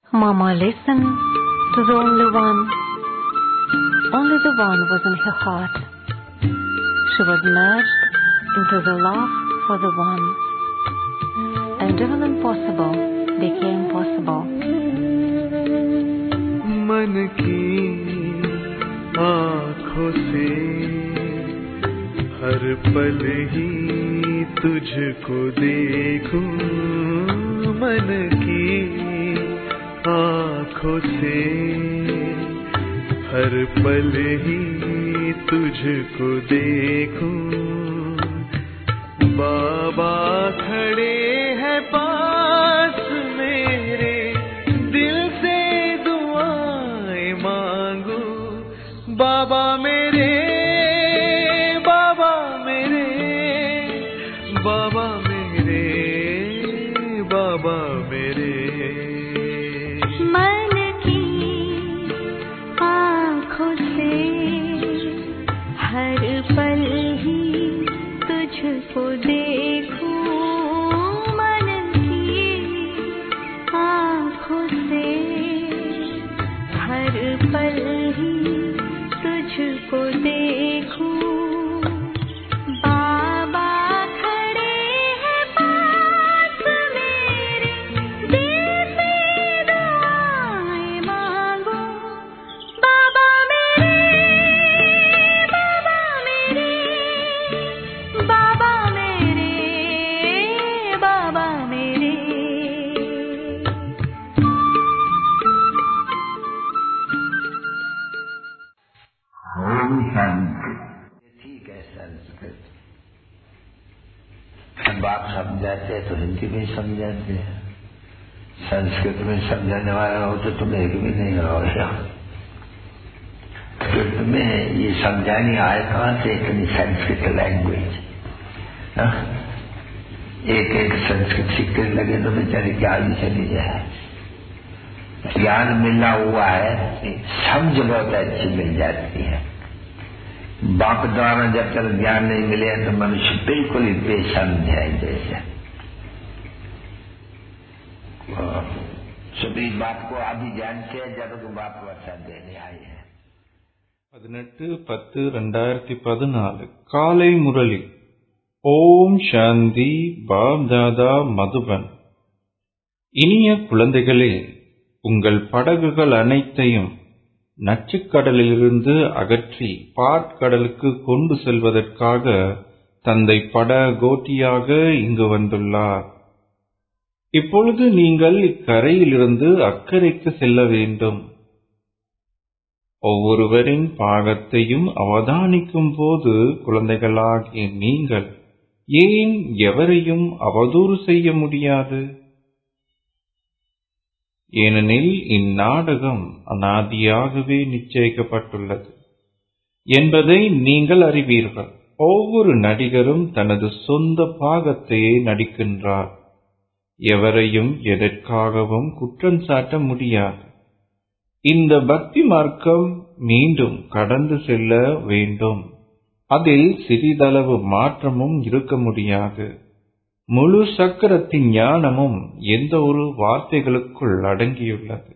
Mama listened to the only one. Only the one was in her heart. She was merged into the love for the one. And even impossible became possible. मन की आँखों से हर पल ही तुझको देखूं, मन की आँखों से हर पल ही तुझको देखूं। बाबा खड़े हैं पास मेरे, दिल से दुआएं मांगू। बाबा मेरे, बाबा मेरे, बाबा मेरे, बाबा मेरे। मन की आँखों से हर पल ही तुझको देखूं, मन की आँखों से हर पल ही तुझको देखूं। बाबा खड़े हैं पास मेरे, दिल से दुआएं मांगो। बाबा मेरे, बाबा मेरे, बाबा मेरे, बाबा मेरे। ओम शांति। ठीक है, संस्कृत बात समझाते हैं तो हिंदी में समझाते हैं, संस्कृत में समझाने वाला हो तो तुम एक भी नहीं रहोगे। तो तुम्हें ये समझाने आए कहाँ से इतनी संस्कृत लैंग्वेज? एक एक संस्कृत सीखने लगे तो बेचारे क्या भी चली जाए। ज्ञान मिला हुआ है, समझ बहुत अच्छी मिल जाती है। बाप द्वारा जब तक ज्ञान नहीं मिले तो मनुष्य बिल्कुल ही बेसमझ है जैसे। सभी बात को अभी जानते हैं जब तक बाप वर्षा देने आए हैं। 18-10-2014 காலை முரளி. ஓம் சாந்தி. பாப் தாதா மதுபன். இனிய குழந்தைகளே, உங்கள் படகுகள் அனைத்தையும் நச்சுக்கடலிலிருந்து அகற்றி பாற்கடலுக்கு கொண்டு செல்வதற்காக தந்தை பட கோட்டியாக இங்கு வந்துள்ளார். இப்பொழுது நீங்கள் இக்கரையிலிருந்து அக்கறைக்கு செல்ல வேண்டும். ஒவ்வொருவரின் பாகத்தையும் அவதானிக்கும் போது குழந்தைகளாகிய நீங்கள் ஏன் எவரையும் அவதூறு செய்ய முடியாது? ஏனெனில் இந்நாடகம் அனாதியாகவே நிச்சயிக்கப்பட்டுள்ளது என்பதை நீங்கள் அறிவீர்கள். ஒவ்வொரு நடிகரும் தனது சொந்த பாகத்தையே நடிக்கின்றார். எவரையும் எதற்காகவும் குற்றம் சாட்ட முடியாது. இந்த பக்தி மார்க்கம் மீண்டும் கடந்து செல்ல வேண்டும். அதில் சிறிதளவு மாற்றமும் இருக்க முடியாது. முழு சக்கரத்தின் ஞானமும் எந்த ஒரு வார்த்தைகளுக்குள் அடங்கியுள்ளது.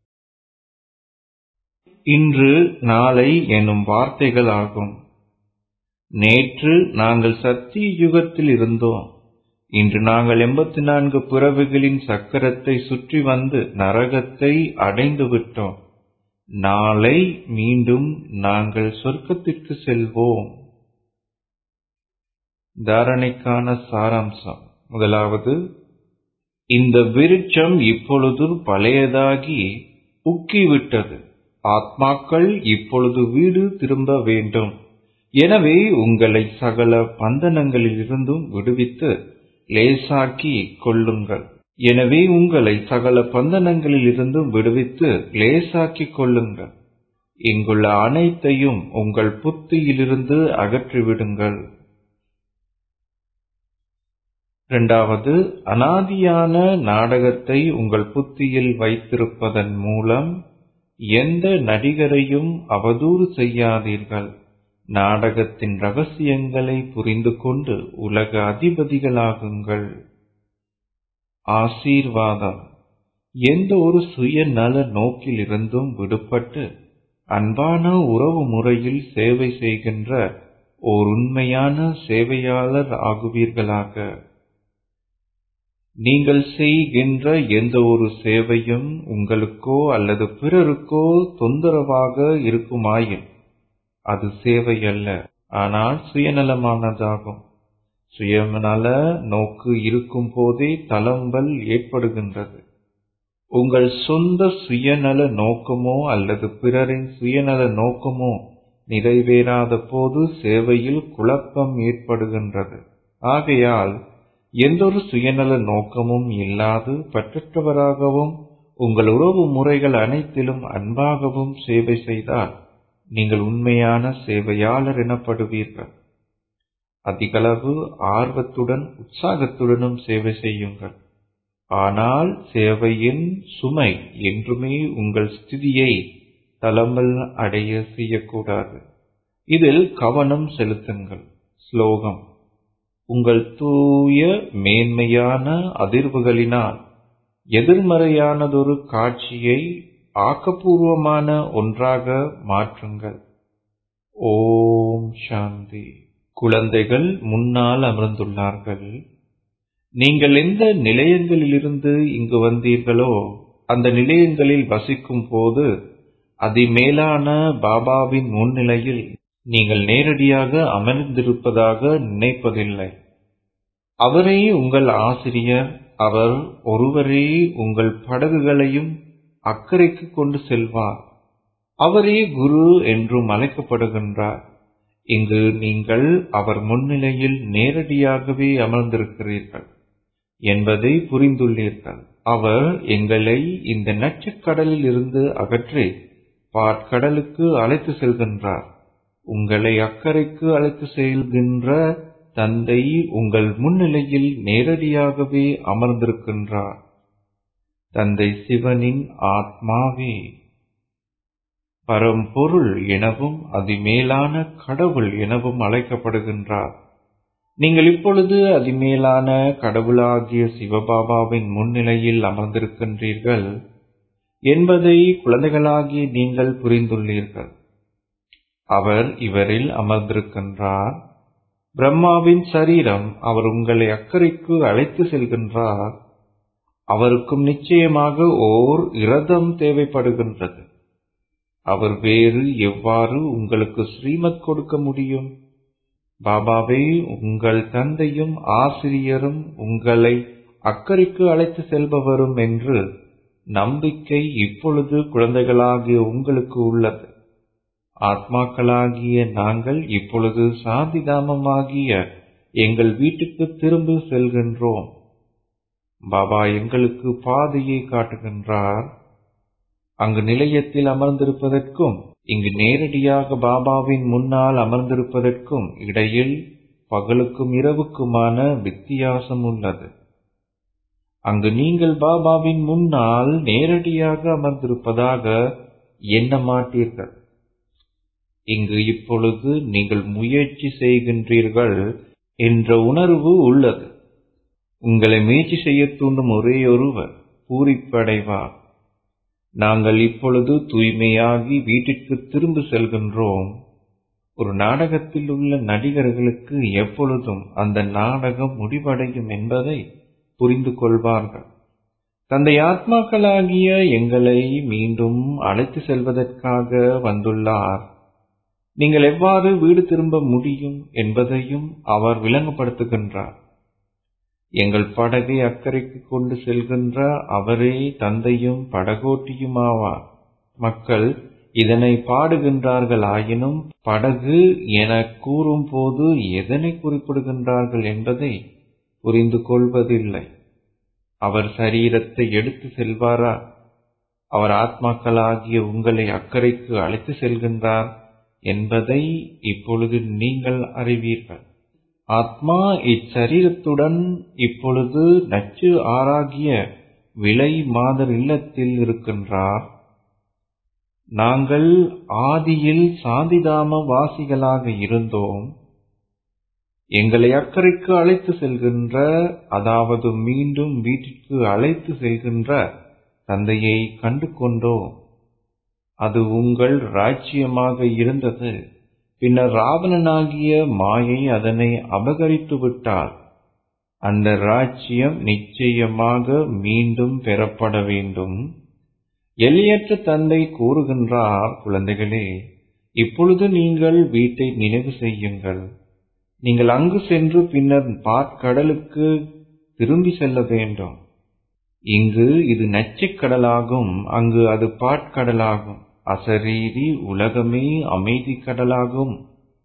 இன்று, நாளை எனும் வார்த்தைகள் ஆகும். நேற்று நாங்கள் சத்திய யுகத்தில் இருந்தோம். இன்று நாங்கள் 84 பிறவிகளின் சக்கரத்தை சுற்றி வந்து நரகத்தை அடைந்து விட்டோம். நாளை மீண்டும் நாங்கள் சொர்க்கத்திற்கு செல்வோம். தாரணைக்கான சாராம்சம். முதலாவது, இந்த விருட்சம் இப்பொழுது பழையதாகி உக்கிவிட்டது. ஆத்மாக்கள் இப்பொழுது வீடு திரும்ப வேண்டும். எனவே உங்களை சகல பந்தனங்களிலிருந்தும் விடுவித்து லேசாக்கிக் கொள்ளுங்கள். இங்குள்ள அனைத்தையும் உங்கள் புத்தியிலிருந்து அகற்றிவிடுங்கள். இரண்டாவது, அனாதியான நாடகத்தை உங்கள் புத்தியில் வைத்திருப்பதன் மூலம் எந்த நடிகரையும் அவதூறு செய்யாதீர்கள். நாடகத்தின் ரகசியங்களை புரிந்து கொண்டு உலக அதிபதிகளாகுங்கள். ஆசீர்வாதம். எந்த ஒரு சுயநல நோக்கிலிருந்தும் விடுபட்டு அன்பான உறவு முறையில் சேவை செய்கின்ற ஓர் உண்மையான சேவையாளர் ஆகுவீர்களாக. நீங்கள் செய்கின்ற எந்த ஒரு சேவையும் உங்களுக்கோ அல்லது பிறருக்கோ தொந்தரவாக இருக்குமாயின் அது சேவை அல்ல, ஆனால் சுயநலமானதாகும். சுயநல நோக்கு இருக்கும் போதே தளம்பல் ஏற்படுகின்றது. உங்கள் சொந்த சுயநல நோக்கமோ அல்லது பிறரின் சுயநல நோக்கமோ நிறைவேறாத போது சேவையில் குழப்பம் ஏற்படுகின்றது. ஆகையால் எந்தொரு சுயநல நோக்கமும் இல்லாது பற்றற்றவராகவும் உங்கள் உறவு முறைகள் அனைத்திலும் அன்பாகவும் சேவை செய்தால் நீங்கள் உண்மையான சேவையாளர் எனப்படுவீர்கள். அதிகளவு ஆர்வத்துடன் உற்சாகத்துடனும் சேவை செய்யுங்கள். ஆனால் சேவையின் சுமை என்றுமே உங்கள் ஸ்திதியை தளம்பல் அடைய செய்யக்கூடாது. இதில் கவனம் செலுத்துங்கள். ஸ்லோகம்: உங்கள் தூய மேன்மையான அதிர்வுகளினால் எதிர்மறையானதொரு காட்சியை ஆக்கப்பூர்வமான ஒன்றாக மாற்றுங்கள். ஓம் சாந்தி. குழந்தைகள் முன்னால் அமர்ந்துள்ளார்கள். நீங்கள் எந்த நிலையங்களிலிருந்து இங்கு வந்தீர்களோ அந்த நிலையங்களில் வசிக்கும் போது அதிமேலான பாபாவின் முன்னிலையில் நீங்கள் நேரடியாக அமர்ந்திருப்பதாக நினைப்பதில்லை. அவரே உங்கள் ஆசிரியர். அவர் ஒருவரே உங்கள் படகுகளையும் அக்கறைக்கு கொண்டு செல்வார். அவரே குரு என்றும் அழைக்கப்படுகின்றார். இங்கு நீங்கள் அவர் முன்னிலையில் நேரடியாகவே அமர்ந்திருக்கிறீர்கள் என்பதை புரிந்துள்ளீர்கள். அவர் எங்களை இந்த நச்சுக்கடலில் இருந்து அகற்றி பாற்கடலுக்கு அழைத்து செல்கின்றார். உங்களை அக்கறைக்கு அழைத்து செல்கின்ற தந்தை உங்கள் முன்னிலையில் நேரடியாகவே அமர்ந்திருக்கின்றார். தந்தை சிவனின் ஆத்மாவே பரம்பொருள் எனவும் அதிமேலான கடவுள் எனவும் அழைக்கப்படுகின்றார். நீங்கள் இப்பொழுது அதிமேலான கடவுளாகிய சிவபாபாவின் முன்னிலையில் அமர்ந்திருக்கின்றீர்கள் என்பதை குழந்தைகளாகிய நீங்கள் புரிந்துள்ளீர்கள். அவர் இவரில் அமர்ந்திருக்கின்றார். பிரம்மாவின் சரீரம். அவர் உங்களை அக்கறைக்கு அழைத்து செல்கின்றார். அவருக்கும் நிச்சயமாக ஓர் இரதம் தேவைப்படுகின்றது. அவர் வேறு எவ்வாறு உங்களுக்கு ஸ்ரீமத் கொடுக்க முடியும்? பாபாவே உங்கள் தந்தையும் ஆசிரியரும் உங்களை அக்கறைக்கு அழைத்து செல்பவரும் என்று நம்பிக்கை இப்பொழுது குழந்தைகளாகிய உங்களுக்கு உள்ளது. ஆத்மாக்களாகிய நாங்கள் இப்பொழுது சாந்திதாமமாகிய எங்கள் வீட்டுக்கு திரும்ப செல்கின்றோம். பாபா எங்களுக்கு பாதையை காட்டுகின்றார். அங்கு நிலையத்தில் அமர்ந்திருப்பதற்கும் இங்கு நேரடியாக பாபாவின் முன்னால் அமர்ந்திருப்பதற்கும் இடையில் பகலுக்கும் இரவுக்குமான வித்தியாசம் உள்ளது. அங்கு நீங்கள் பாபாவின் முன்னால் நேரடியாக அமர்ந்திருப்பதாக எண்ண மாட்டீர்கள். இங்கு இப்பொழுது நீங்கள் முயற்சி செய்கின்றீர்கள் என்ற உணர்வு உள்ளது. உங்களை முயற்சி செய்ய தூண்டும் ஒரே ஒருவர் பூரிப்படைவார். நாங்கள் இப்பொழுது தூய்மையாகி வீட்டிற்கு திரும்ப செல்கின்றோம். ஒரு நாடகத்தில் உள்ள நடிகர்களுக்கு எப்பொழுதும் அந்த நாடகம் முடிவடையும் என்பதை புரிந்து கொள்வார்கள். தந்தை ஆத்மாக்களாகிய எங்களை மீண்டும் அழைத்து செல்வதற்காக வந்துள்ளார். நீங்கள் எவ்வாறு வீடு திரும்ப முடியும் என்பதையும் அவர் விளங்கப்படுத்துகின்றார். எங்கள் படகை அக்கறைக்கு கொண்டு செல்கின்ற அவரே தந்தையும் படகோட்டியுமாவார். மக்கள் இதனை பாடுகின்றார்கள். ஆயினும் படகு என கூறும் போது எதனை குறிப்பிடுகின்றார்கள் என்பதை புரிந்து கொள்வதில்லை. அவர் சரீரத்தை எடுத்து செல்வாரா? அவர் ஆத்மாக்களாகிய உங்களை அக்கறைக்கு அழைத்து செல்கின்றார் என்பதை இப்பொழுது நீங்கள் அறிவீர்கள். ஆத்மா இச்சரீரத்துடன் இப்பொழுது நச்சு ஆறாகிய விலை மாதர் இல்லத்தில் இருக்கின்றார். நாங்கள் ஆதியில் சாந்திதாம வாசிகளாக இருந்தோம். எங்களை அக்கறைக்கு அழைத்து செல்கின்ற, அதாவது மீண்டும் வீட்டிற்கு அழைத்து செல்கின்ற தந்தையை கண்டு கொண்டோம். அது உங்கள் ராஜ்யமாக இருந்தது. பின்னர் ராவணனாகிய மாயை அதனை அபகரித்து விட்டார். அந்த ராஜ்யம் நிச்சயமாக மீண்டும் பெறப்பட வேண்டும். எல்லையற்ற தந்தை கூறுகின்றார், குழந்தைகளே, இப்பொழுது நீங்கள் வீட்டை நினைவு செய்யுங்கள். நீங்கள் அங்கு சென்று பின்னர் பாற்கடலுக்கு திரும்பி செல்ல வேண்டும். இங்கு இது நச்சுக்கடலாகும், அங்கு அது பாற்கடலாகும். அசரீரி உலகமே அமைதி கடலாகும்.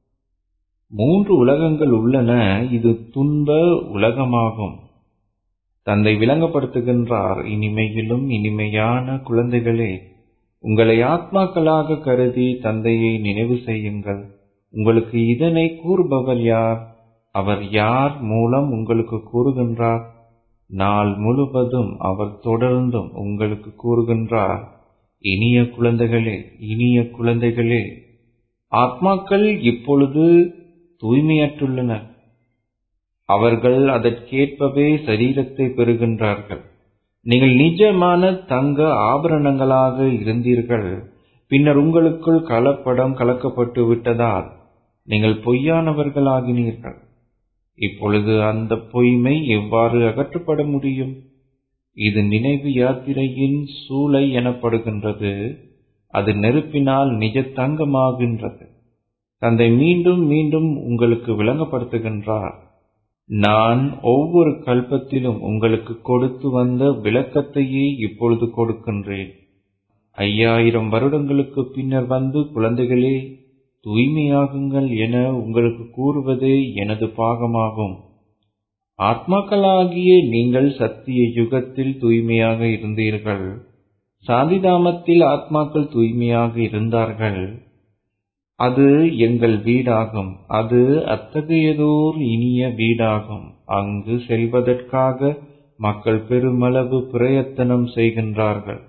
3 உலகங்கள் உள்ளன. இது துன்ப உலகமாகும். தந்தை விளங்கப்படுத்துகின்றார், இனிமையிலும் இனிமையான குழந்தைகளே, உங்களை ஆத்மாக்களாக கருதி தந்தையை நினைவு செய்யுங்கள். உங்களுக்கு இதனை கூறுபவர் யார்? அவர் யார் மூலம் உங்களுக்கு கூறுகின்றார்? நாள் முழுவதும் அவர் தொடர்ந்தும் உங்களுக்கு கூறுகின்றார், இனிய குழந்தைகளே, இனிய குழந்தைகளே, ஆத்மாக்கள் இப்பொழுது தூய்மையற்றுள்ளனர். அவர்கள் அதற்கேற்பவே சரீரத்தை பெறுகின்றார்கள். நீங்கள் நிஜமான தங்க ஆபரணங்களாக இருந்தீர்கள். பின்னர் உங்களுக்குள் கலப்படம் கலக்கப்பட்டு விட்டதால் நீங்கள் பொய்யானவர்களாகினீர்கள். இப்பொழுது அந்த பொய்மை எவ்வாறு அகற்றப்பட முடியும்? இது நினைவு யாத்திரையின் சூளை எனப்படுகின்றது. அது நெருப்பினால் நிஜ தங்கமாகின்றது. தந்தை மீண்டும் மீண்டும் உங்களுக்கு விளங்கப்படுத்துகின்றார், நான் ஒவ்வொரு கல்பத்திலும் உங்களுக்கு கொடுத்து வந்த விளக்கத்தையே இப்பொழுது கொடுக்கின்றேன். 5000 வருடங்களுக்கு பின்னர் வந்து, குழந்தைகளே, தூய்மையாகுங்கள் என உங்களுக்கு கூறுவதே எனது பாகமாகும். ஆத்மாக்களாகிய நீங்கள் சத்திய யுகத்தில் தூய்மையாக இருந்தீர்கள். சாந்திதாமத்தில் ஆத்மாக்கள் தூய்மையாக இருந்தார்கள். அது எங்கள் வீடாகும். அது அத்தகையதோர் இனிய வீடாகும். அங்கு செல்வதற்காக மக்கள் பெருமளவு பிரயத்தனம் செய்கின்றார்கள்.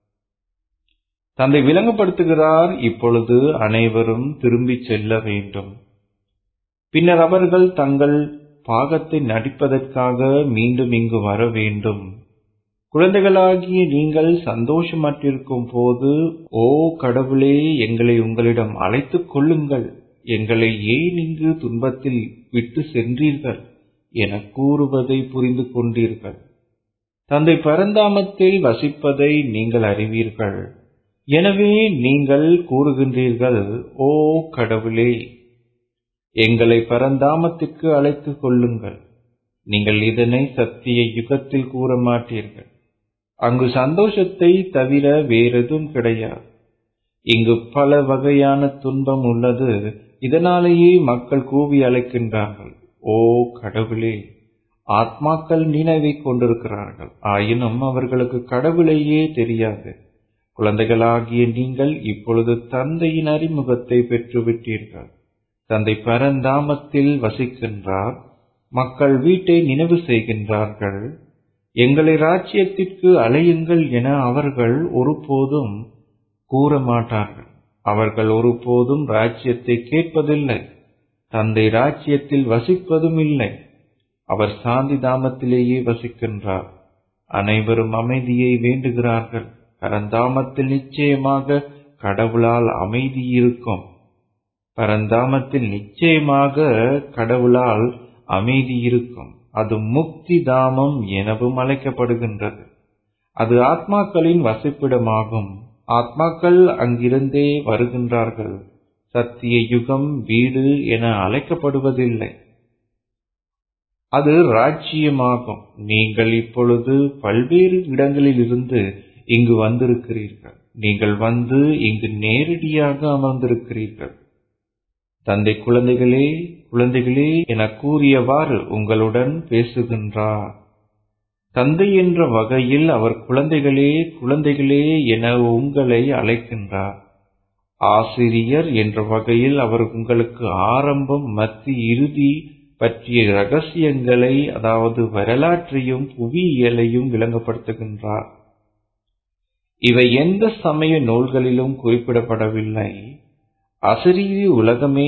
தந்தை விளங்கப்படுத்துகிறார், இப்பொழுது அனைவரும் திரும்பி செல்ல வேண்டும். பின்னர் அவர்கள் தங்கள் பாகத்தை நடிப்பதற்காக மீண்டும் இங்கு வர வேண்டும். குழந்தைகளாகிய நீங்கள் சந்தோஷமற்றிருக்கும் போது, ஓ கடவுளே, எங்களை உங்களிடம் அழைத்துக் கொள்ளுங்கள், எங்களை ஏன் இங்கு துன்பத்தில் விட்டு சென்றீர்கள் என கூறுவதை புரிந்து கொண்டீர்கள். தந்தை பரந்தாமத்தில் வசிப்பதை நீங்கள் அறிவீர்கள். எனவே நீங்கள் கூறுகின்றீர்கள், ஓ கடவுளே, எங்களை பரந்தாமத்திற்கு அழைத்துக் கொள்ளுங்கள். நீங்கள் இதனை சத்திய யுகத்தில் கூற மாட்டீர்கள். அங்கு சந்தோஷத்தை தவிர வேறெதுவும் கிடையாது. இங்கு பல வகையான துன்பம் உள்ளது. இதனாலேயே மக்கள் கூவி அழைக்கின்றார்கள், ஓ கடவுளே. ஆத்மாக்கள் நினைவை கொண்டிருக்கிறார்கள், ஆயினும் அவர்களுக்கு கடவுளையே தெரியாது. குழந்தைகளாகிய நீங்கள் இப்பொழுது தந்தையின் அறிமுகத்தை பெற்றுவிட்டீர்கள். தந்தை பரந்தாமத்தில் வசிக்கின்றார். மக்கள் வீட்டை நினைவு செய்கின்றார்கள். எங்களை ராஜ்யத்திற்கு அழையுங்கள் என அவர்கள் ஒருபோதும் கூற மாட்டார்கள். அவர்கள் ஒருபோதும் ராஜ்யத்தை கேட்பதில்லை. தந்தை ராஜ்யத்தில் வசிப்பதும் இல்லை. அவர் சாந்தி தாமத்திலேயே வசிக்கின்றார். அனைவரும் அமைதியை வேண்டுகிறார்கள். பரந்தாமத்தில் நிச்சயமாக கடவுளால் அமைதி இருக்கும். பரந்தாமத்தில் நிச்சயமாக கடவுளால் அமைதி இருக்கும். அது முக்தி தாமம் எனவும் அழைக்கப்படுகின்றது. அது ஆத்மாக்களின் வசிப்பிடமாகும். ஆத்மாக்கள் அங்கிருந்தே வருகின்றார்கள். சத்திய யுகம் வீடு என அழைக்கப்படுவதில்லை, அது ராஜ்யமாகும். நீங்கள் இப்பொழுது பல்வேறு இடங்களிலிருந்து இங்கு வந்திருக்கிறீர்கள். நீங்கள் வந்து இங்கு நேரடியாக அமர்ந்திருக்கிறீர்கள். தந்தை குழந்தைகளே, குழந்தைகளே என கூறியவாறு உங்களுடன் பேசுகின்றார். தந்தை என்ற வகையில் அவர் குழந்தைகளே, குழந்தைகளே என உங்களை அழைக்கின்றார். ஆசிரியர் என்ற வகையில் அவர் உங்களுக்கு ஆரம்பம், மத்தி, இறுதி பற்றிய இரகசியங்களை, அதாவது வரலாற்றையும் புவியியலையும் விளங்கப்படுத்துகின்றார். இவை எந்த சமய நூல்களிலும் குறிப்பிடப்படவில்லை. அசரீரி உலகமே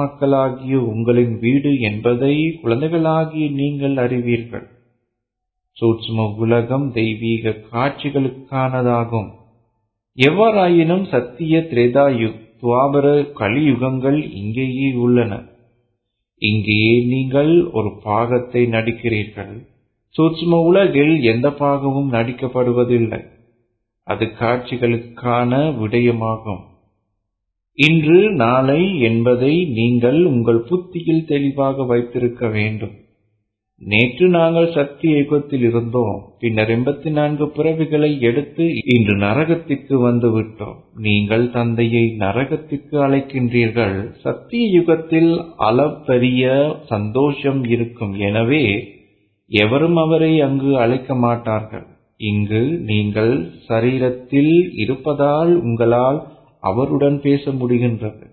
ஆத்மாக்களாகிய உங்களின் வீடு என்பதை குழந்தைகளாகிய நீங்கள் அறிவீர்கள். சூட்சும உலகம் தெய்வீக காட்சிகளுக்கானதாகும். எவ்வாறாயினும் சத்திய திரேதா துவாபர கலியுகங்கள் இங்கேயே உள்ளன. இங்கேயே நீங்கள் ஒரு பாகத்தை நடிக்கிறீர்கள். சூட்சும உலகில் எந்த பாகமும் நடிக்கப்படுவதில்லை. அது காட்சிகளுக்கான விடயமாகும். இன்று நாளை என்பதை நீங்கள் உங்கள் புத்தியில் தெளிவாக வைத்திருக்க வேண்டும். நேற்று நாங்கள் சத்திய யுகத்தில் இருந்தோம். பின்னர் 84 பிறவிகளை எடுத்து இன்று நரகத்திற்கு வந்துவிட்டோம். நீங்கள் தந்தையை நரகத்திற்கு அழைக்கின்றீர்கள். சத்திய யுகத்தில் அளப்பரிய சந்தோஷம் இருக்கும். எனவே எவரும் அவரை அங்கு அழைக்க மாட்டார்கள். இங்கு நீங்கள் சரீரத்தில் இருப்பதால் உங்களால் அவருடன் பேச முடிகின்றது.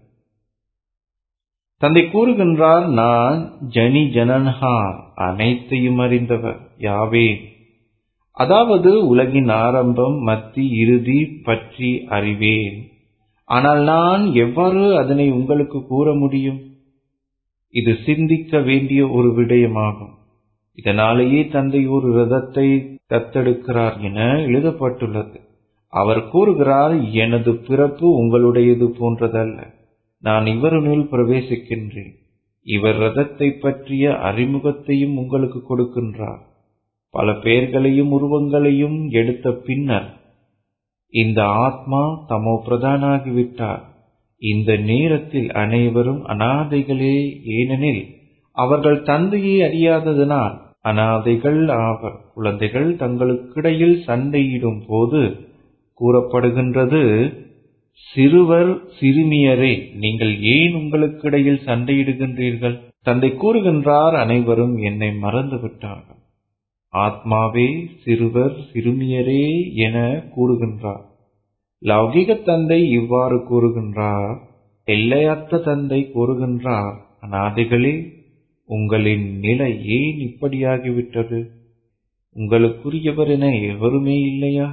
தந்தை கூறுகின்றார், நான் ஜனி ஜனன்ஹார், அனைத்தையும் அறிந்தவர் யாவே. அதாவது உலகின் ஆரம்பம் மத்தி இறுதி பற்றி அறிவேன். ஆனால் நான் எவ்வாறு அதனை உங்களுக்கு கூற முடியும்? இது சிந்திக்க வேண்டிய ஒரு விடயமாகும். இதனாலேயே தந்தை ஒரு ரதத்தை தத்தெடுக்கிறார் என எழுதப்பட்டுள்ளது. அவர் கூறுகிறார், எனது பிறப்பு உங்களுடையது போன்றதல்ல. நான் இவருனுள் பிரவேசிக்கின்றேன். இவர் ரதத்தை பற்றிய அறிமுகத்தையும் உங்களுக்கு கொடுக்கின்றார். பல பெயர்களையும் உருவங்களையும் எடுத்த பின்னர் இந்த ஆத்மா தமோ பிரதானாகிவிட்டார். இந்த நேரத்தில் அனைவரும் அனாதைகளே, ஏனெனில் அவர்கள் தந்தையை அறியாததனால் அனாதைகள் ஆவர். குழந்தைகள் தங்களுக்கிடையில் சண்டையிடும் போது கூறப்படுகின்றது, சிறுவர் சிறுமியரே, நீங்கள் ஏன் உங்களுக்கிடையில் சண்டையிடுகின்றீர்கள்? தந்தை கூறுகின்றார், அனைவரும் என்னை மறந்துவிட்டார்கள். ஆத்மாவே சிறுவர் சிறுமியரே என கூறுகின்றார். லௌகிக தந்தை இவ்வாறு கூறுகின்றார். எல்லையற்ற தந்தை கூறுகின்றார், அனாதைகளே, உங்களின் நிலை ஏன் இப்படியாகிவிட்டது? உங்களுக்குரியவர் என எவருமே இல்லையா?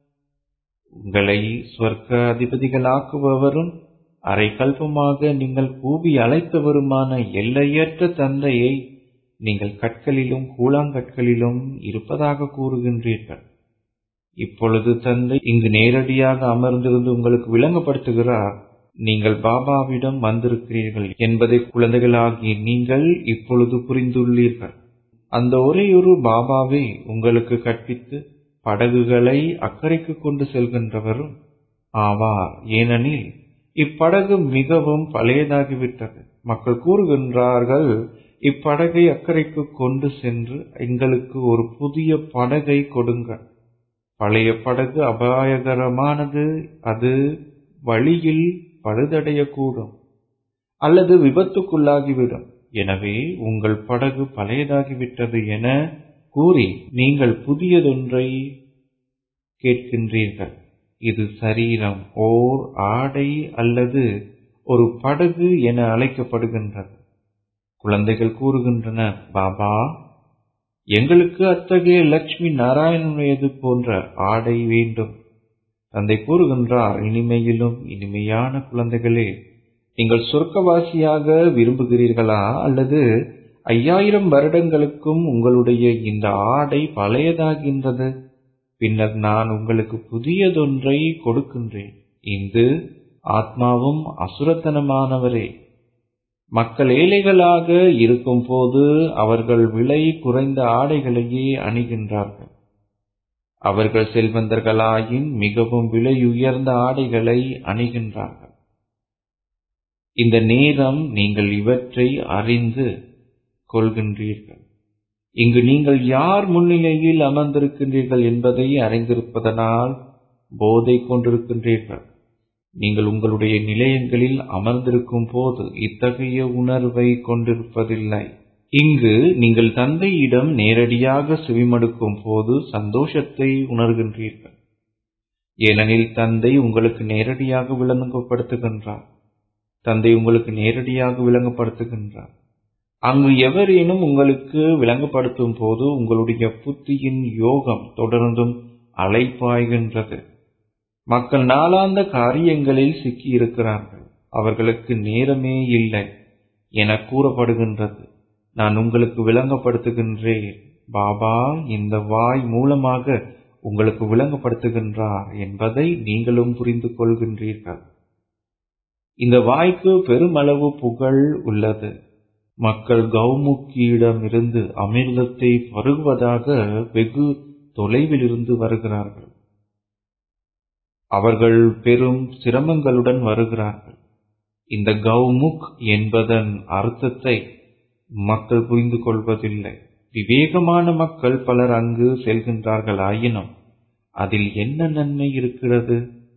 உங்களை ஸ்வர்க்க அதிபதிகளாக்குபவரும் அரை கல்பமாக நீங்கள் கூவி அழைத்தவருமான எல்லையற்ற தந்தையை நீங்கள் கற்களிலும் கூழாங்கற்களிலும் இருப்பதாக கூறுகின்றீர்கள். இப்பொழுது தந்தை இங்கு நேரடியாக அமர்ந்திருந்து உங்களுக்கு விளங்கப்படுத்துகிறார். நீங்கள் பாபாவிடம் வந்திருக்கிறீர்கள் என்பதை குழந்தைகளாகிய நீங்கள் இப்பொழுது புரிந்துள்ளீர்கள். அந்த ஒரேயொரு பாபாவே உங்களுக்கு கற்பித்து படகுகளை அக்கறைக்கு கொண்டு செல்கின்றவரும் ஆவார். ஏனெனில் இப்படகு மிகவும் பழையதாகிவிட்டது. மக்கள் கூறுகின்றார்கள், இப்படகை அக்கறைக்கு கொண்டு சென்று எங்களுக்கு ஒரு புதிய படகை கொடுங்கள். பழைய படகு அபாயகரமானது. அது வழியில் பழுதடையக்கூடும் அல்லது விபத்துக்குள்ளாகிவிடும். எனவே உங்கள் படகு பழையதாகிவிட்டது என கூறி நீங்கள் புதியதொன்றை கேட்கின்றீர்கள். இது சரீரம், ஓர் ஆடை அல்லது ஒரு படகு என அழைக்கப்படுகின்றது. குழந்தைகள் கூறுகின்றன, பாபா, எங்களுக்கு அத்தகைய லட்சுமி நாராயணனுடையது போன்ற ஆடை வேண்டும். தந்தை கூறுகின்றார், இனிமையிலும் இனிமையான குழந்தைகளே, நீங்கள் சொர்க்கவாசியாக விரும்புகிறீர்களா அல்லது 5000 வருடங்களுக்கும் உங்களுடைய இந்த ஆடை பழையதாகின்றது. பின்னர் நான் உங்களுக்கு புதியதொன்றை கொடுக்கின்றேன். இந்து ஆத்மாவும் அசுரத்தனமானவரே. மக்கள் ஏழைகளாக இருக்கும் போது அவர்கள் விலை குறைந்த ஆடைகளையே அணிகின்றார்கள். அவர்கள் செல்வந்தர்களாயின் மிகவும் விலையுயர்ந்த ஆடைகளை அணிகின்றார்கள். இந்த நேரம் நீங்கள் இவற்றை அறிந்து கொள்கின்றீர்கள். இங்கு நீங்கள் யார் முன்னிலையில் அமர்ந்திருக்கின்றீர்கள் என்பதை அறிந்திருப்பதனால் போதை கொண்டிருக்கின்றீர்கள். நீங்கள் உங்களுடைய நிலையங்களில் அமர்ந்திருக்கும் போது இத்தகைய உணர்வை கொண்டிருப்பதில்லை. இங்கு நீங்கள் தந்தையிடம் நேரடியாக செவிமடுக்கும் போது சந்தோஷத்தை உணர்கின்றீர்கள். ஏனெனில் தந்தை உங்களுக்கு நேரடியாக விளங்கப்படுத்துகின்றார். அங்கு எவரேனும் உங்களுக்கு விளங்கப்படுத்தும் போது உங்களுடைய புத்தியின் யோகம் தொடர்ந்தும் அலைப்பாய்கின்றது. மக்கள் நாளாந்த காரியங்களில் சிக்கி இருக்கிறார்கள். அவர்களுக்கு நேரமே இல்லை என கூறப்படுகின்றது. நான் உங்களுக்கு விளங்கப்படுத்துகின்றேன், பாபா இந்த வாய் மூலமாக உங்களுக்கு விளங்கப்படுத்துகின்றார் என்பதை நீங்களும் புரிந்து கொள்கின்றீர்கள். இந்த வாய்க்கு பெருமளவு புகழ் உள்ளது. மக்கள் கௌமுக்கியிடமிருந்து அமிர்தத்தை பருகுவதாக வெகு தொலைவில் இருந்து வருகிறார்கள். அவர்கள் பெரும் சிரமங்களுடன் வருகிறார்கள். இந்த கௌமுக் என்பதன் அர்த்தத்தை மக்கள் புரிந்து கொள்வதில்லை. விவேகமான மக்கள் பலர் அங்கு செல்கின்றார்கள். ஆயினும் அதில் என்ன நன்மை இருக்கிறது?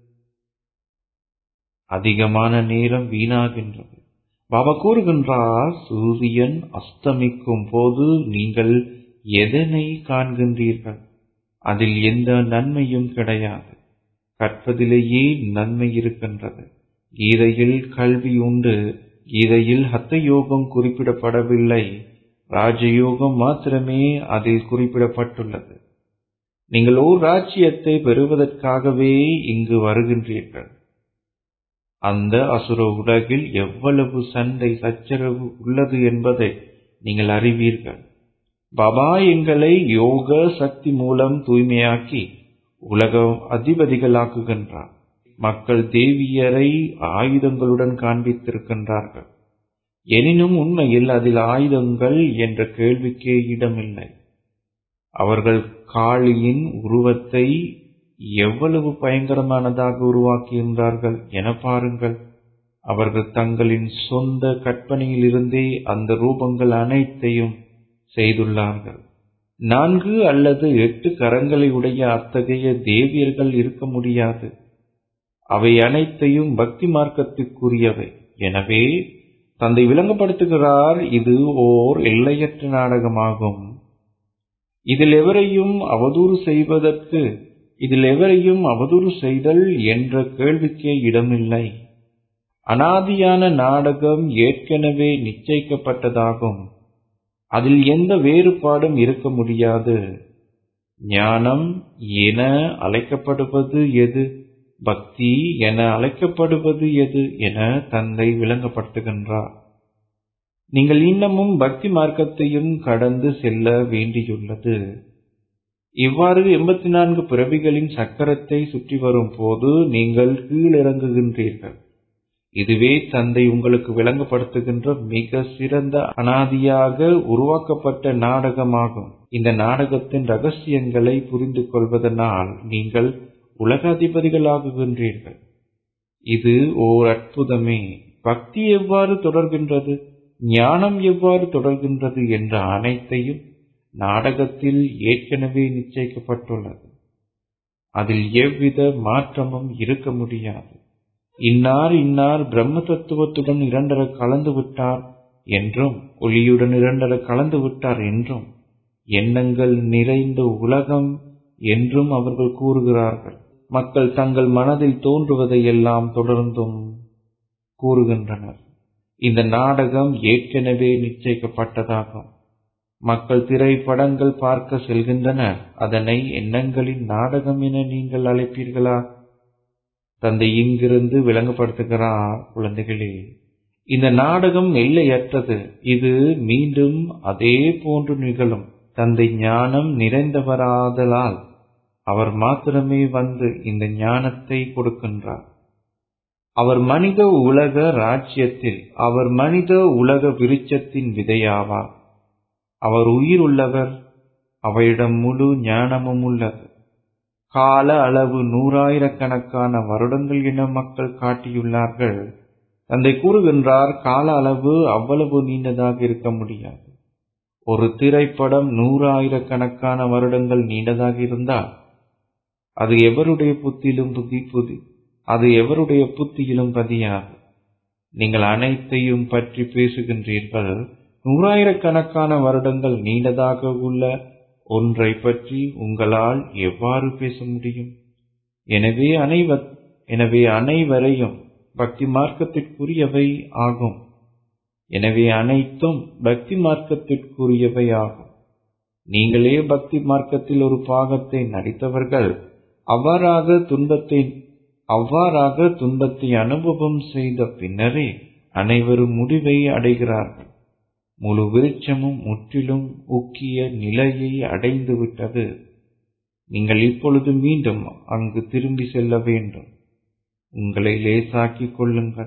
அதிகமான நேரம் வீணாகின்றது. பாபா கூறுகின்றார், சூரியன் அஸ்தமிக்கும் போது நீங்கள் எதனை காண்கின்றீர்கள்? அதில் எந்த நன்மையும் கிடையாது. கற்பதிலேயே நன்மை இருக்கின்றது. கீதையில் கல்வி உண்டு. கீதையில் ஹத்த யோகம் குறிப்பிடப்படவில்லை. ராஜயோகம் மாத்திரமே அதில் குறிப்பிடப்பட்டுள்ளது. நீங்கள் ஓர் ராஜ்யத்தை பெறுவதற்காகவே இங்கு வருகின்றீர்கள். அந்த அசுர உலகில் எவ்வளவு சண்டை சச்சரவு உள்ளது என்பதை நீங்கள் அறிவீர்கள். பாபா எங்களை யோக சக்தி மூலம் தூய்மையாக்கி உலக அதிபதிகளாக்குகின்றார். மக்கள் தேவியரை ஆயுதங்களுடன் காண்பித்திருக்கின்றார்கள். எனினும் உண்மையில் அதில் ஆயுதங்கள் என்ற கேள்விக்கே இடமில்லை. அவர்கள் காளியின் உருவத்தை எவ்வளவு பயங்கரமானதாக உருவாக்குகின்றார்கள் என பாருங்கள். அவர்கள் தங்களின் சொந்த கற்பனையிலிருந்தே அந்த ரூபங்கள் அனைத்தையும் செய்துள்ளார்கள். 4 அல்லது 8 கரங்களை உடைய அத்தகைய தேவியர்கள் இருக்க முடியாது. அவை அனைத்தையும் பக்தி மார்க்கத்திற்குரியவை. எனவே தந்தை விளங்கப்படுத்துகிறார், இது ஓர் எல்லையற்ற நாடகமாகும். இதில் எவரையும் அவதூறு செய்தல் என்ற கேள்விக்கே இடமில்லை. அனாதியான நாடகம் ஏற்கனவே நிச்சயிக்கப்பட்டதாகும். அதில் எந்த வேறுபாடும் இருக்க முடியாது. ஞானம் என அழைக்கப்படுவது எது, பக்தி என அழைக்கப்படுவது எது என தந்தை விளங்கப்படுத்துகின்றார். நீங்கள் இன்னமும் பக்தி மார்க்கத்தையும் கடந்து செல்ல வேண்டியுள்ளது. இவ்வாறு 84 பிறவிகளின் சக்கரத்தை சுற்றி வரும் போது நீங்கள் கீழிறங்குகின்றீர்கள். இதுவே தந்தை உங்களுக்கு விளங்கப்படுத்துகின்ற மிக சிறந்த அனாதியாக உருவாக்கப்பட்ட நாடகமாகும். இந்த நாடகத்தின் ரகசியங்களை புரிந்து கொள்வதனால் நீங்கள் உலக அதிபதிகளாகுகின்றீர்கள். இது ஓர் அற்புதமே. பக்தி எவ்வாறு தொடர்கின்றது, ஞானம் எவ்வாறு தொடர்கின்றது என்ற அனைத்தையும் நாடகத்தில் ஏற்கனவே நிச்சயிக்கப்பட்டுள்ளது. அதில் எவ்வித மாற்றமும் இருக்க முடியாது. இன்னார் பிரம்ம தத்துவத்துடன் இரண்டர கலந்து விட்டார் என்றும், ஒளியுடன் இரண்டர கலந்து விட்டார் என்றும், எண்ணங்கள் நிறைந்த உலகம் என்றும் அவர்கள் கூறுகிறார்கள். மக்கள் தங்கள் மனதில் தோன்றுவதை எல்லாம் தொடர்ந்தும் கூறுகின்றனர். இந்த நாடகம் ஏற்கனவே நிச்சயிக்கப்பட்டதாகும். மக்கள் திரைப்படங்கள் பார்க்க செல்கின்றனர். அதனை எண்ணங்களின் நாடகம் என நீங்கள் அழைப்பீர்களா? தந்தை இங்கிருந்து விளங்கப்படுத்துகிறார், குழந்தைகளே, இந்த நாடகம் எல்லையற்றது. இது மீண்டும் அதே போன்று நிகழும். தந்தை ஞானம் நிறைந்தவராதலால் அவர் மாத்திரமே வந்து இந்த ஞானத்தை கொடுக்கின்றார். அவர் மனித உலக ராஜ்யத்தில் அவர் மனித உலக விருட்சத்தின் விதையாவார். அவர் உயிர் உள்ளவர். அவரிடம் முழு ஞானமும் உள்ளது. கால அளவு 100,000 வருடங்கள் என மக்கள் காட்டியுள்ளார்கள். தந்தை கூறுகின்றார், கால அளவு அவ்வளவு நீண்டதாக இருக்க முடியாது. ஒரு திரைப்படம் 100,000 வருடங்கள் நீண்டதாக இருந்தால் அது எவருடைய புத்தியிலும் பதியாது. நீங்கள் அனைத்தையும் பற்றி பேசுகின்றீர்கள். 100,000 வருடங்கள் நீண்டதாக உள்ள ஒன்றை பற்றி உங்களால் எவ்வாறு பேச முடியும்? எனவே அனைவரையும் பக்தி மார்க்கத்திற்குரியவை ஆகும். எனவே அனைத்தும் பக்தி மார்க்கத்திற்குரியவை ஆகும். நீங்களே பக்தி மார்க்கத்தில் ஒரு பாகத்தை நடித்தவர்கள். அவ்வாறாக துன்பத்தை அனுபவம் செய்த பின்னரே அனைவரும் முடிவை அடைகிறார்கள். முழு விருட்சமும் முற்றிலும் உக்கிய நிலையை அடைந்து விட்டது. நீங்கள் இப்பொழுது மீண்டும் அங்கு திரும்பி செல்ல வேண்டும். உங்களை லேசாக்கிக் கொள்ளுங்கள்.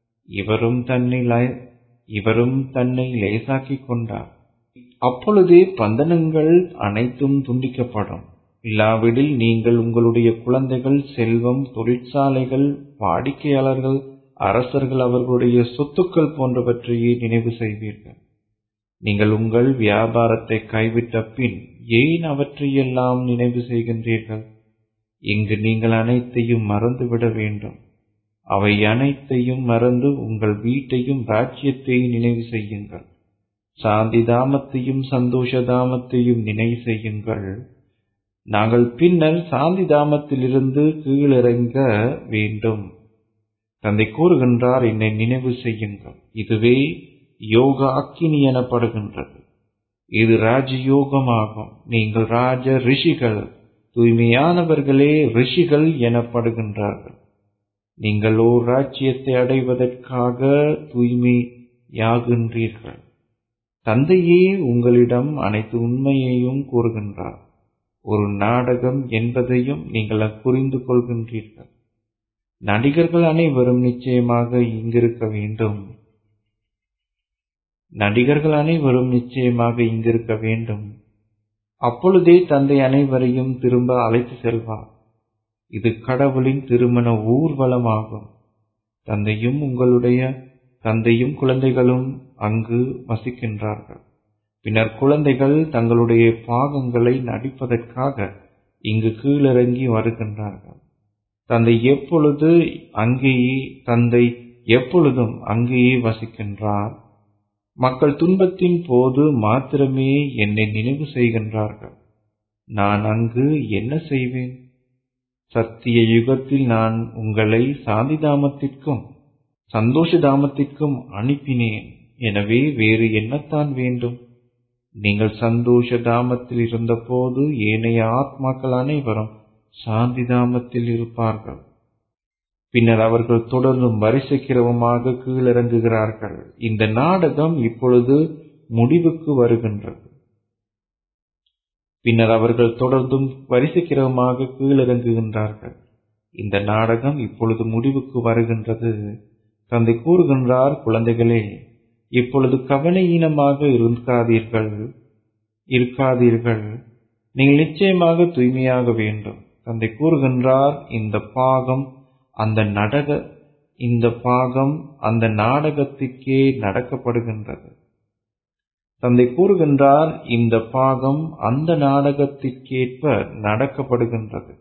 இவரும் தன்னை லேசாக்கிக் கொண்டார். அப்பொழுதே பந்தனங்கள் அனைத்தும் துண்டிக்கப்படும். இல்லாவிடில் நீங்கள் உங்களுடைய குழந்தைகள், செல்வம், தொழிற்சாலைகள், வாடிக்கையாளர்கள், அரசர்கள், அவர்களுடைய சொத்துக்கள் போன்றவற்றையே நினைவு செய்வீர்கள். நீங்கள் உங்கள் வியாபாரத்தை கைவிட்ட பின் ஏன் அவற்றையெல்லாம் நினைவு செய்கின்றீர்கள்? இங்கு நீங்கள் அனைத்தையும் மறந்துவிட வேண்டும். அவை அனைத்தையும் மறந்து உங்கள் வீட்டையும் ராஜ்யத்தையும் நினைவு செய்யுங்கள். சாந்தி தாமத்தையும் சந்தோஷ தாமத்தையும் நினைவு செய்யுங்கள். நாங்கள் பின்னர் சாந்தி தாமத்திலிருந்து கீழிறங்க வேண்டும். தந்தை கூறுகின்றார், என்னை நினைவு செய்யுங்கள். இதுவே யோக அக்கினி எனப்படுகின்றது. இது ராஜயோகமாகும். நீங்கள் ராஜ ரிஷிகள், தூய்மையானவர்களே ரிஷிகள் எனப்படுகின்றார்கள். நீங்கள் ஓர் ராஜ்யத்தை அடைவதற்காக தூய்மையாகின்றீர்கள். தந்தையே உங்களிடம் அனைத்து உண்மையையும் கூறுகின்றார். ஒரு நாடகம் என்பதையும் நீங்கள் புரிந்து கொள்கின்றீர்கள். நடிகர்கள் அனைவரும் நிச்சயமாக இங்கிருக்க வேண்டும். அப்பொழுதே தந்தை அனைவரையும் திரும்ப அழைத்து செல்வார். இது கடவுளின் திருமண ஊர்வலமாகும். தந்தையும் குழந்தைகளும் அங்கு வசிக்கின்றார்கள். பின்னர் குழந்தைகள் தங்களுடைய பாகங்களை நடிப்பதற்காக இங்கு கீழிறங்கி வருகின்றார்கள். தந்தை எப்பொழுதும் அங்கேயே வசிக்கின்றார். மக்கள் துன்பத்தின் போது மாத்திரமே என்னை நினைவு செய்கின்றார்கள். நான் அங்கு என்ன செய்வேன்? சத்திய யுகத்தில் நான் உங்களை சாந்தி தாமத்திற்கும் சந்தோஷ தாமத்திற்கும் அனுப்பினேன். எனவே வேறு என்னத்தான் வேண்டும்? நீங்கள் சந்தோஷ தாமத்தில் இருந்தபோது ஏனைய ஆத்மாக்கள் அனைவரும் சாந்தி தாமத்தில் இருப்பார்கள். பின்னர் அவர்கள் தொடர்ந்தும் வரிசை கிரமமாக கீழிறங்குகிறார்கள். இந்த நாடகம் இப்பொழுது முடிவுக்கு வருகின்றது. தந்தை கூறுகின்றார், குழந்தைகளே, இப்பொழுது கவனஈனமாக இருக்காதீர்கள். நீங்கள் நிச்சயமாக தூய்மையாக வேண்டும். தந்தை கூறுகின்றார், இந்த பாகம் அந்த நாடகத்திற்கே நடக்கப்படுகின்றது. தந்தை கூறுகின்றார், இந்த பாகம் அந்த நாடகத்திற்கேற்ப நடக்கப்படுகின்றது.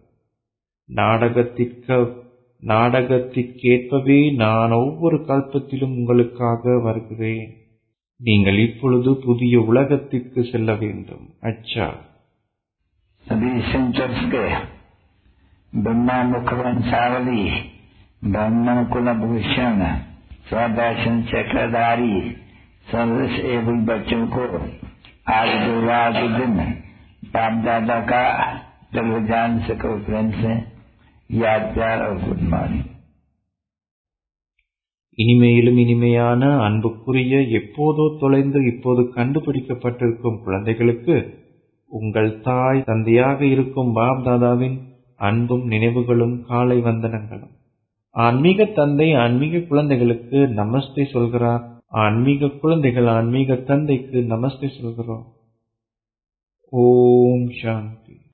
நாடகத்திற்கேற்பவே நான் ஒவ்வொரு கல்பத்திலும் உங்களுக்காக வருகிறேன். நீங்கள் இப்பொழுது புதிய உலகத்திற்கு செல்ல வேண்டும். அச்சா, ब्रह्मा मुखवंशावली, ब्राह्मण कुलभूषण, स्वदर्शन चक्रधारी सर्वश एवं बच्चों को आज गुरुवार के दिन बाप दादा का सर्वजान सको प्रेम से याद, प्यार और गुड मॉर्निंग. இனிமையிலும் இனிமையான அன்புக்குரிய, எப்போதோ தொலைந்து இப்போது கண்டுபிடிக்கப்பட்டிருக்கும் குழந்தைகளுக்கு உங்கள் தாய் தந்தையாக இருக்கும் பாப் தாதாவின் அன்பும் நினைவுகளும் காலை வந்தனங்களும். ஆன்மீக தந்தை ஆன்மீக குழந்தைகளுக்கு நமஸ்தே சொல்கிறார். ஆன்மீக குழந்தைகள் ஆன்மீக தந்தைக்கு நமஸ்தே சொல்கிறோம். ஓம் சாந்தி.